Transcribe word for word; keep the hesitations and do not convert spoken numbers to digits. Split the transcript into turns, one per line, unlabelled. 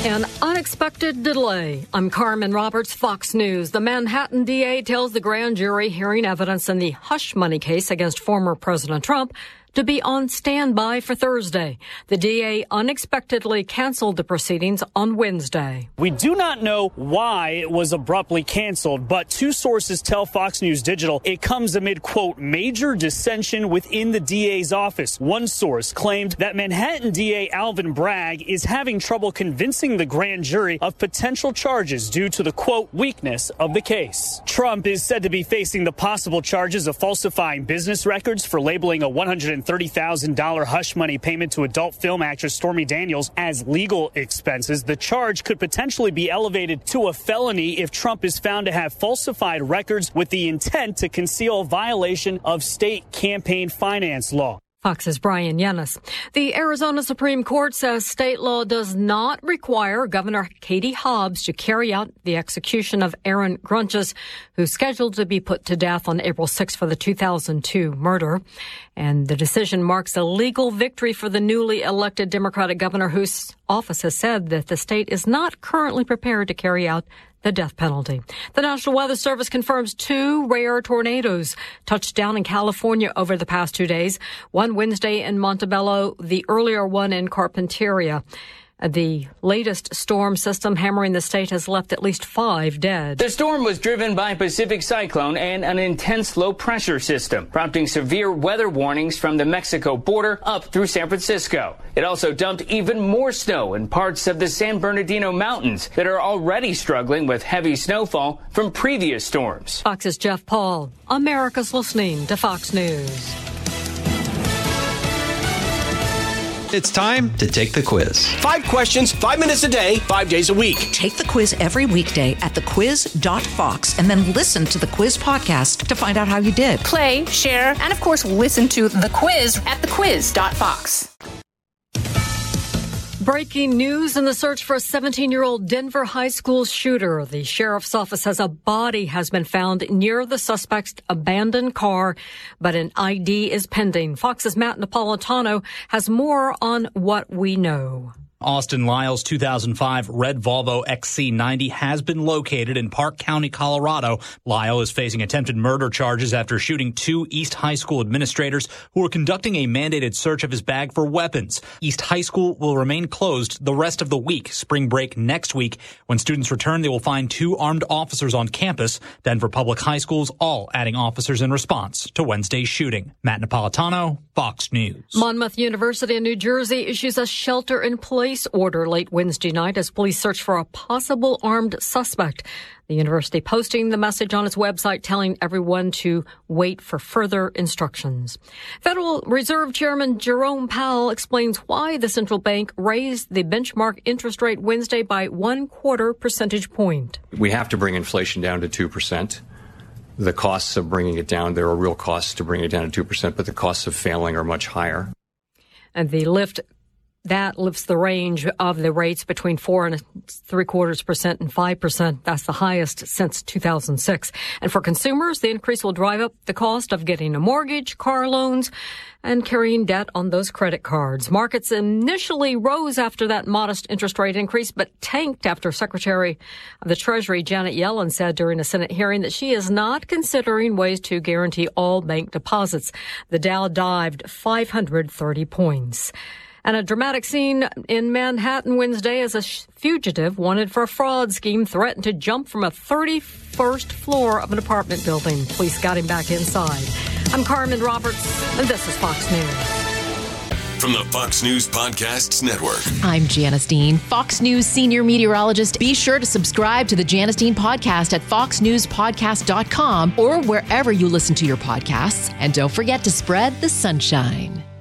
An unexpected delay. I'm Carmen Roberts, Fox News. The Manhattan D A tells the grand jury hearing evidence in the hush money case against former President Trump to be on standby for Thursday. The D A unexpectedly canceled the proceedings on Wednesday.
We do not know why it was abruptly canceled, but two sources tell Fox News Digital it comes amid, quote, major dissension within the D A's office. One source claimed that Manhattan D A Alvin Bragg is having trouble convincing the grand jury of potential charges due to the, quote, weakness of the case. Trump is said to be facing the possible charges of falsifying business records for labeling a one hundred thirty thousand dollars hush money payment to adult film actress Stormy Daniels as legal expenses. The charge could potentially be elevated to a felony if Trump is found to have falsified records with the intent to conceal a violation of state campaign finance law.
Fox's Brian Yanis. The Arizona Supreme Court says state law does not require Governor Katie Hobbs to carry out the execution of Aaron Grunches, who's scheduled to be put to death on April sixth for the two thousand two murder. And the decision marks a legal victory for the newly elected Democratic governor, whose office has said that the state is not currently prepared to carry out the death penalty. The National Weather Service confirms two rare tornadoes touched down in California over the past two days. One Wednesday in Montebello, the earlier one in Carpinteria. The latest storm system hammering the state has left at least five dead.
The storm was driven by a Pacific cyclone and an intense low-pressure system, prompting severe weather warnings from the Mexico border up through San Francisco. It also dumped even more snow in parts of the San Bernardino Mountains that are already struggling with heavy snowfall from previous storms.
Fox's Jeff Paul. America's listening to Fox News.
It's time to take the quiz.
Five questions, five minutes a day, five days a week.
Take the quiz every weekday at the quiz dot fox and then listen to the quiz podcast to find out how you did.
Play, share, and of course, listen to the quiz at the quiz dot fox.
Breaking news in the search for a seventeen-year-old Denver high school shooter. The sheriff's office says a body has been found near the suspect's abandoned car, but an I D is pending. Fox's Matt Napolitano has more on what we know.
Austin Lyle's two thousand five red Volvo X C ninety has been located in Park County, Colorado. Lyle is facing attempted murder charges after shooting two East High School administrators who were conducting a mandated search of his bag for weapons. East High School will remain closed the rest of the week. Spring break next week. When students return, they will find two armed officers on campus. Denver Public High Schools all adding officers in response to Wednesday's shooting. Matt Napolitano, Fox News.
Monmouth University in New Jersey issues a shelter-in-place order late Wednesday night as police search for a possible armed suspect. The university posting the message on its website telling everyone to wait for further instructions. Federal Reserve Chairman Jerome Powell explains why the central bank raised the benchmark interest rate Wednesday by one quarter percentage point.
We have to bring inflation down to two percent. The costs of bringing it down, there are real costs to bring it down to two percent, but the costs of failing are much higher.
And the lift That lifts the range of the rates between four and three quarters percent and five percent. That's the highest since two thousand six. And for consumers, the increase will drive up the cost of getting a mortgage, car loans, and carrying debt on those credit cards. Markets initially rose after that modest interest rate increase, but tanked after Secretary of the Treasury Janet Yellen said during a Senate hearing that she is not considering ways to guarantee all bank deposits. The Dow dived five hundred thirty points. And a dramatic scene in Manhattan Wednesday as a fugitive wanted for a fraud scheme threatened to jump from a thirty-first floor of an apartment building. Police got him back inside. I'm Carmen Roberts, and this is Fox News.
From the Fox News Podcasts Network.
I'm Janice Dean, Fox News senior meteorologist. Be sure to subscribe to the Janice Dean podcast at fox news podcast dot com or wherever you listen to your podcasts. And don't forget to spread the sunshine.